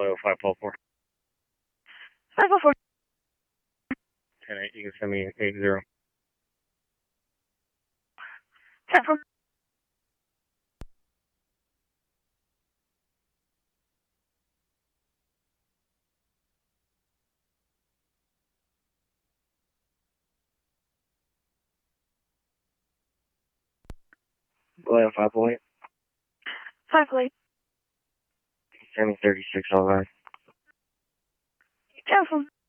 Below 544. 544. 10-8, you can send me 80. 10-4. Below 548. 548. Send me 36, all right. 10-4.